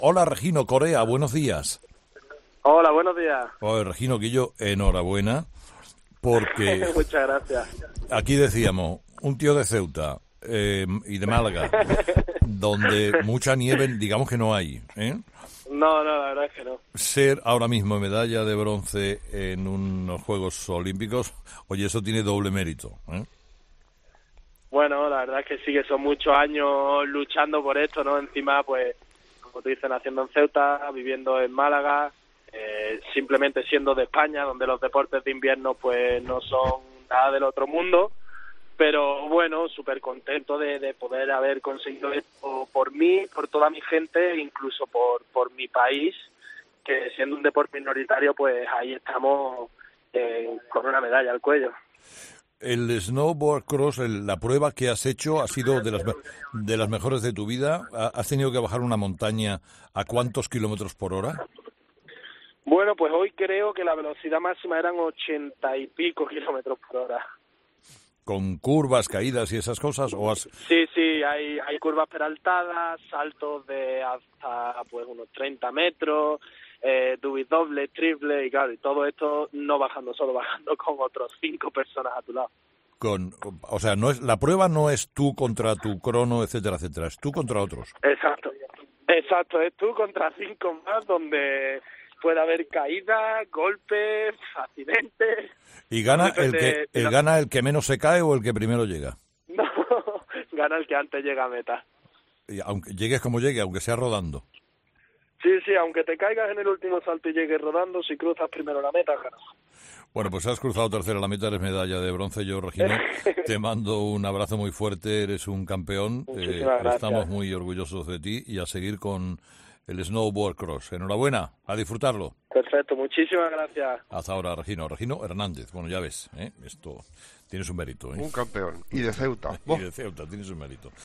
Hola, Regino Corea, buenos días. Hola, buenos días. Oye, Regino Guillo, enhorabuena, porque Muchas gracias. aquí decíamos, un tío de Ceuta y de Málaga, donde mucha nieve, digamos que no hay, ¿eh? No, la verdad es que no. Ser ahora mismo medalla de bronce en unos Juegos Olímpicos, oye, eso tiene doble mérito, ¿eh? Bueno, la verdad es que sí, que son muchos años luchando por esto, ¿no? Encima, pues, como te dicen, naciendo en Ceuta, viviendo en Málaga, simplemente siendo de España, donde los deportes de invierno, pues, no son nada del otro mundo. Pero bueno, súper contento de poder haber conseguido esto por mí, por toda mi gente, incluso por mi país, que siendo un deporte minoritario, pues ahí estamos con una medalla al cuello. El snowboard cross, la prueba que has hecho ha sido de las mejores de tu vida. ¿Has tenido que bajar una montaña a cuántos kilómetros por hora? Bueno, pues hoy creo que la velocidad máxima eran 80 y pico kilómetros por hora. ¿Con curvas, caídas y esas cosas? Sí, hay curvas peraltadas, saltos de hasta pues unos 30 metros, doble, triple, y claro, y todo esto no bajando solo, bajando con otros 5 personas a tu lado. O sea, la prueba no es tú contra tu crono, etcétera, etcétera, es tú contra otros. Exacto, es tú contra 5 más, donde puede haber caídas, golpes, accidentes. ¿Y gana gana el que menos se cae o el que primero llega? No, gana el que antes llega a meta. Y aunque llegues como llegue, aunque sea rodando. Sí, aunque te caigas en el último salto y llegues rodando, si cruzas primero la meta, ganas. Bueno, pues has cruzado tercera la meta, eres medalla de bronce. Yo, Regino, te mando un abrazo muy fuerte, eres un campeón. Estamos muy orgullosos de ti y a seguir con el snowboard cross. Enhorabuena, a disfrutarlo. Perfecto, muchísimas gracias. Hasta ahora, Regino Hernández. Bueno, ya ves, esto tiene su mérito. Un campeón. Y de Ceuta. Y de Ceuta, tiene su mérito.